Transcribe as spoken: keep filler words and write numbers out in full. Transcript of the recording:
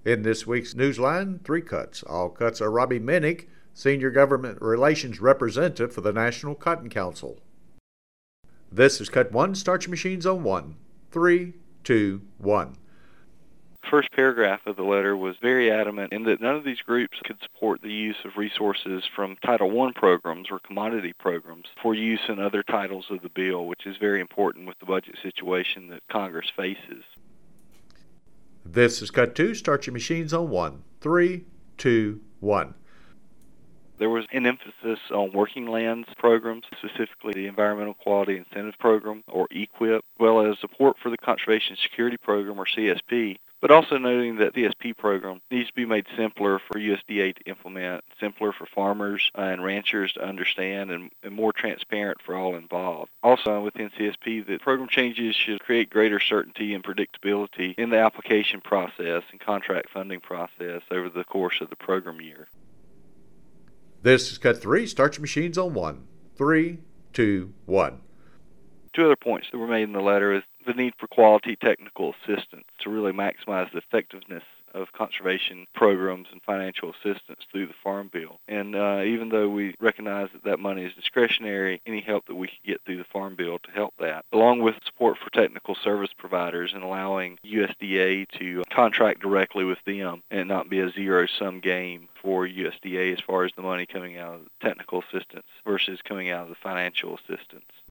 In this week's Newsline, three cuts. All cuts are Robbie Minnick, Senior Government Relations Representative for the National Cotton Council. This is Cut one. Start your machines on one. Three, two, one. First paragraph of the letter was very adamant in that none of these groups could support the use of resources from Title one programs or commodity programs for use in other titles of the bill, which is very important with the budget situation that Congress faces. This is Cut two. Start your machines on one. Three, two, one. There was an emphasis on working lands programs, specifically the Environmental Quality Incentive Program, or E Q I P, as well as support for the Conservation Security Program, or C S P, but also noting that the C S P program needs to be made simpler for U S D A to implement, simpler for farmers and ranchers to understand, and, and more transparent for all involved. Also within C S P, the program changes should create greater certainty and predictability in the application process and contract funding process over the course of the program year. This is Cut three. Start your machines on one. Three, two, one. Two other points that were made in the letter is the need for quality technical assistance to really maximize the effectiveness of conservation programs and financial assistance through the Farm Bill. And uh, even though we recognize that that money is discretionary, any help that we could get through the Farm Bill to help that, along with support for technical service providers and allowing U S D A to contract directly with them and not be a zero-sum game for U S D A as far as the money coming out of the technical assistance versus coming out of the financial assistance.